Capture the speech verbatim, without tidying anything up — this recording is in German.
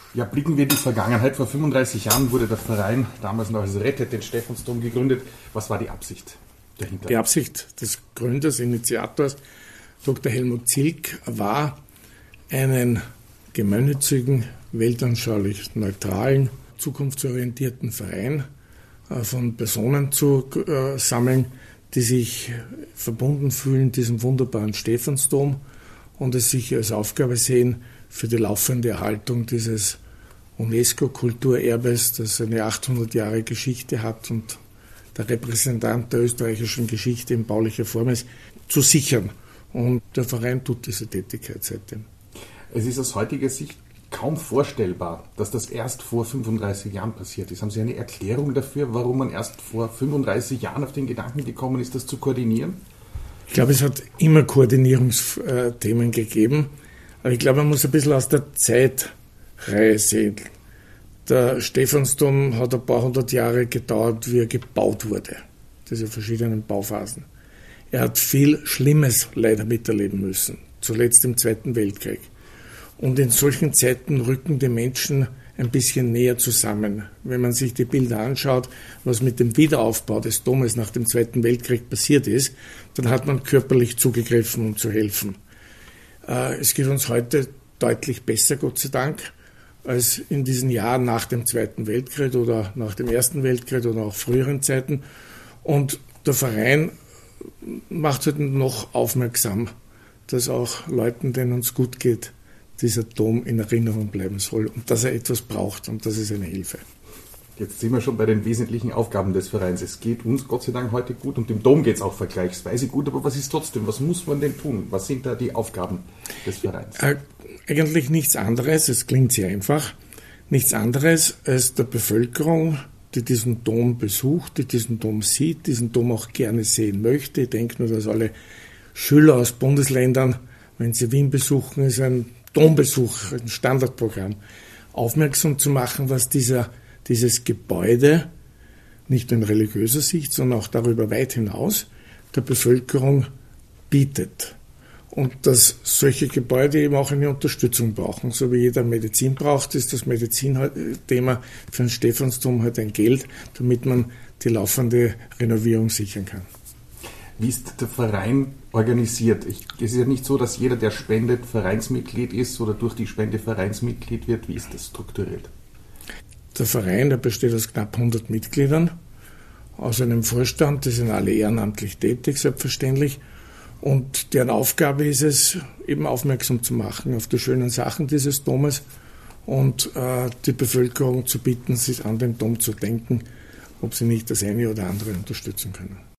Ja, blicken wir in die Vergangenheit. Vor fünfunddreißig Jahren wurde der Verein, damals noch als Rettet den Stephansdom, gegründet. Was war die Absicht dahinter? Die Absicht des Gründers, Initiators, Doktor Helmut Zilk, war, einen gemeinnützigen, weltanschaulich neutralen, zukunftsorientierten Verein von Personen zu äh, sammeln, die sich verbunden fühlen diesem wunderbaren Stephansdom und es sich als Aufgabe sehen, für die laufende Erhaltung dieses UNESCO-Kulturerbes, das eine achthundert Jahre Geschichte hat und der Repräsentant der österreichischen Geschichte in baulicher Form ist, zu sichern. Und der Verein tut diese Tätigkeit seitdem. Es ist aus heutiger Sicht kaum vorstellbar, dass das erst vor fünfunddreißig Jahren passiert ist. Haben Sie eine Erklärung dafür, warum man erst vor fünfunddreißig Jahren auf den Gedanken gekommen ist, das zu koordinieren? Ich glaube, es hat immer Koordinierungsthemen gegeben. Aber ich glaube, man muss ein bisschen aus der Zeitreihe sehen. Der Stephansdom hat ein paar hundert Jahre gedauert, wie er gebaut wurde. Diese verschiedenen Bauphasen. Er hat viel Schlimmes leider miterleben müssen, zuletzt im Zweiten Weltkrieg. Und in solchen Zeiten rücken die Menschen ein bisschen näher zusammen. Wenn man sich die Bilder anschaut, was mit dem Wiederaufbau des Domes nach dem Zweiten Weltkrieg passiert ist, dann hat man körperlich zugegriffen, um zu helfen. Es geht uns heute deutlich besser, Gott sei Dank, als in diesen Jahren nach dem Zweiten Weltkrieg oder nach dem Ersten Weltkrieg oder auch früheren Zeiten. Und der Verein macht halt noch aufmerksam, dass auch Leuten, denen es gut geht, dieser Dom in Erinnerung bleiben soll und dass er etwas braucht, und das ist eine Hilfe. Jetzt sind wir schon bei den wesentlichen Aufgaben des Vereins. Es geht uns Gott sei Dank heute gut und dem Dom geht es auch vergleichsweise gut, aber was ist trotzdem, was muss man denn tun? Was sind da die Aufgaben des Vereins? Äh, eigentlich nichts anderes, es klingt sehr einfach, nichts anderes als der Bevölkerung, die diesen Dom besucht, die diesen Dom sieht, diesen Dom auch gerne sehen möchte. Ich denke nur, dass alle Schüler aus Bundesländern, wenn sie Wien besuchen, ist ein Dombesuch, ein Standardprogramm, aufmerksam zu machen, was dieser, dieses Gebäude, nicht nur in religiöser Sicht, sondern auch darüber weit hinaus, der Bevölkerung bietet. Und dass solche Gebäude eben auch eine Unterstützung brauchen. So wie jeder Medizin braucht, ist das Medizinthema für den Stephansdom halt ein Geld, damit man die laufende Renovierung sichern kann. Wie ist der Verein organisiert? Ich, es ist ja nicht so, dass jeder, der spendet, Vereinsmitglied ist oder durch die Spende Vereinsmitglied wird. Wie ist das strukturiert? Der Verein, der besteht aus knapp hundert Mitgliedern, aus einem Vorstand, die sind alle ehrenamtlich tätig, selbstverständlich. Und deren Aufgabe ist es, eben aufmerksam zu machen auf die schönen Sachen dieses Domes und äh, die Bevölkerung zu bitten, sich an den Dom zu denken, ob sie nicht das eine oder andere unterstützen können.